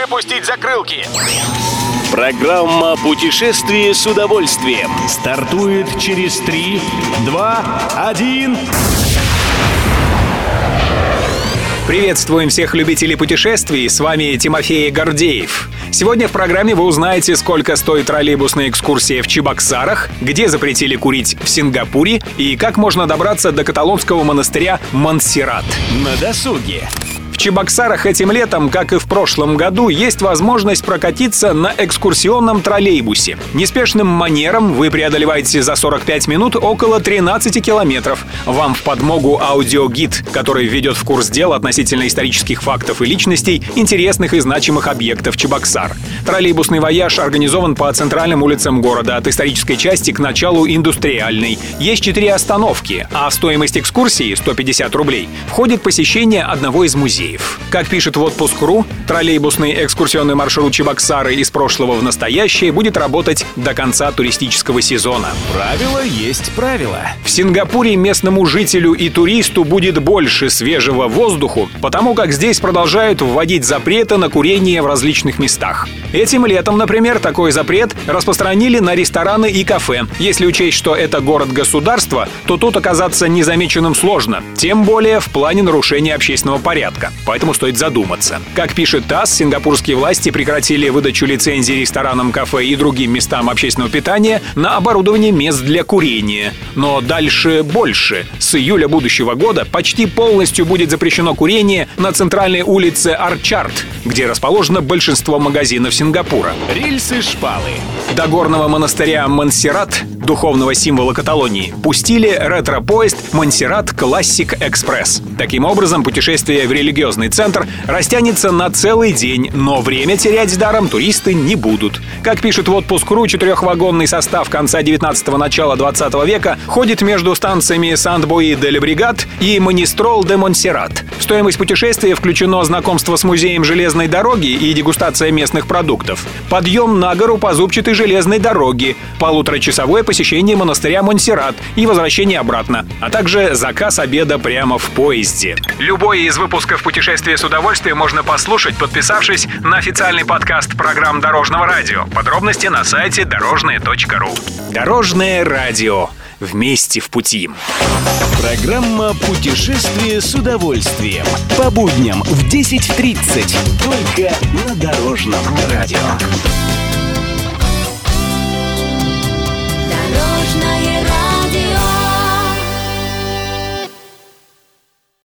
Выпустить закрылки. Программа «Путешествие с удовольствием» стартует через 3, 2, 1... Приветствуем всех любителей путешествий, с вами Тимофей Гордеев. Сегодня в программе вы узнаете, сколько стоит троллейбусная экскурсия в Чебоксарах, где запретили курить в Сингапуре и как можно добраться до каталонского монастыря Монсеррат. На досуге. В Чебоксарах этим летом, как и в прошлом году, есть возможность прокатиться на экскурсионном троллейбусе. Неспешным манером вы преодолеваете за 45 минут около 13 километров. Вам в подмогу аудиогид, который введет в курс дела относительно исторических фактов и личностей, интересных и значимых объектов Чебоксар. Троллейбусный вояж организован по центральным улицам города, от исторической части к началу индустриальной. Есть 4 остановки, а в стоимость экскурсии, 150 рублей, входит посещение одного из музеев. Как пишет в отпуск.ру, троллейбусный экскурсионный маршрут Чебоксары из прошлого в настоящее будет работать до конца туристического сезона. Правило есть правило. В Сингапуре местному жителю и туристу будет больше свежего воздуха, потому как здесь продолжают вводить запреты на курение в различных местах. Этим летом, например, такой запрет распространили на рестораны и кафе. Если учесть, что это город-государство, то тут оказаться незамеченным сложно, тем более в плане нарушения общественного порядка. Поэтому стоит задуматься. Как пишет ТАСС, сингапурские власти прекратили выдачу лицензий ресторанам, кафе и другим местам общественного питания на оборудование мест для курения. Но дальше больше. С июля будущего года почти полностью будет запрещено курение на центральной улице Орчард, где расположено большинство магазинов Сингапура. Рельсы-шпалы. До горного монастыря Монсеррат, духовного символа Каталонии, пустили ретро-поезд Монсеррат Классик Экспресс. Таким образом, путешествие в религиозный центр растянется на целый день, но время терять даром туристы не будут. Как пишет в отпуск.ру, 4-вагонный состав конца 19-го, начала 20 века ходит между станциями Сент-Бои-де-Лебригат и Монистрол-де-Монсеррат. В стоимость путешествия включено знакомство с музеем железной дороги и дегустация местных продуктов, подъем на гору по зубчатой железной дороге, полуторачасовое посещение монастыря Монсеррат и возвращение обратно, а также заказ обеда прямо в поезде. Любой из выпусков «Путешествие с удовольствием» можно послушать, подписавшись на официальный подкаст программ Дорожного радио. Подробности на сайте дорожное.ру. Дорожное радио. Вместе в пути. Программа «Путешествие с удовольствием». По будням в 10:30. Только на Дорожном радио. Дорожное